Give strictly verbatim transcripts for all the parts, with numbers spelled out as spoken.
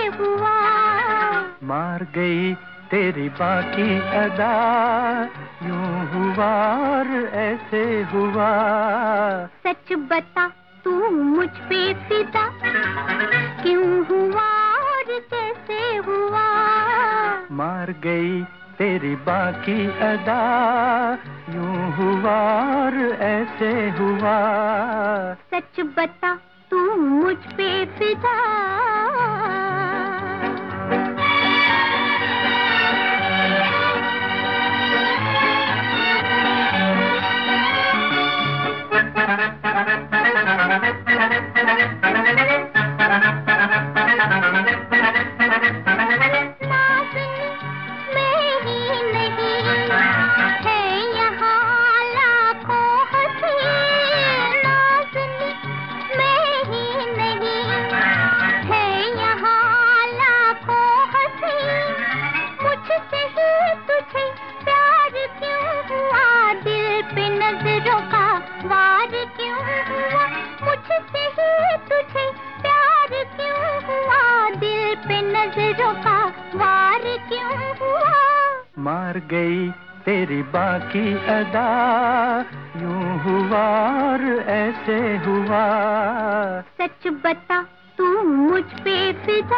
हुआ। मार गई तेरी बाकी अदा, यूं हुआ और ऐसे हुआ। सच बता तू मुझ पे फिदा, क्यों हुआ और कैसे हुआ। मार गई तेरी बाकी अदा, यूं हुआ और ऐसे हुआ। सच बता तू मुझ पे फिदा। मार गई तेरी बाकी अदा, यूं हुआ और ऐसे हुआ। सच बता तू मुझ पे फिदा।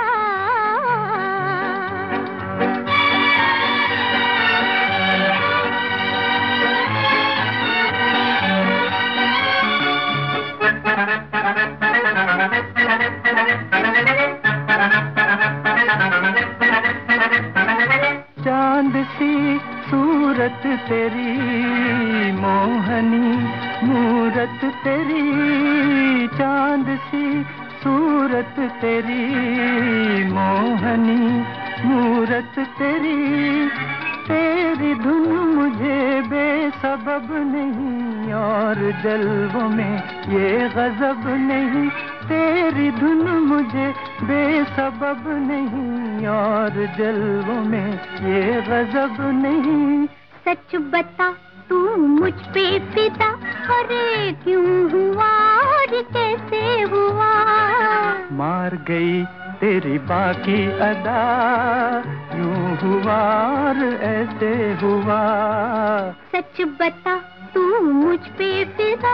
चांद सी सूरत तेरी, मोहनी मूरत तेरी। चांद सी सूरत तेरी, मोहनी मूरत तेरी। तेरी धुन मुझे बेसबब नहीं, और जल्वों में ये गजब नहीं। तेरी धुन मुझे बेसबब नहीं, और जल्वों में ये गजब नहीं। सच बता तू मुझ पे फिदा, अरे क्यों हुआ और कैसे हुआ। मार गई तेरी बाकी अदा, यूं हुआ और ऐसे हुआ। सच बता तू मुझ पे फिदा।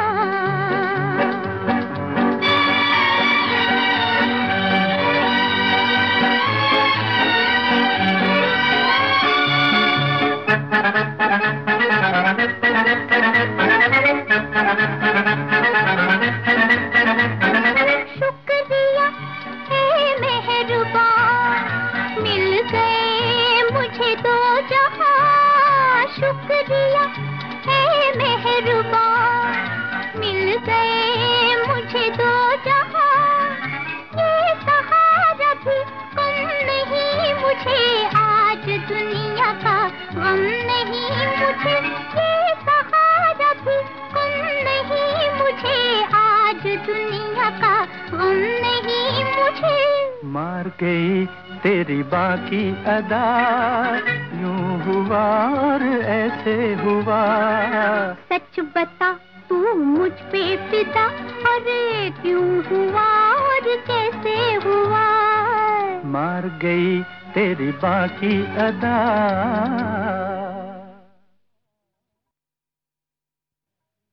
शुक्रिया है मेहरबान, मिल गए मुझे दो जहां। शुक्रिया है मेहरबान, मिल गए मुझे दो जहां। ये सहारा भी कम नहीं मुझे, आज दुनिया का गम नहीं मुझे। ये सहारा भी कम नहीं मुझे, आज दुनिया का गम नहीं मुझे। मार गई तेरी बाकी अदा, यूं हुआ और ऐसे हुआ। सच बता तू मुझ पे फिदा, अरे क्यों हुआ और कैसे हुआ। मार गई तेरी बाकी अदा।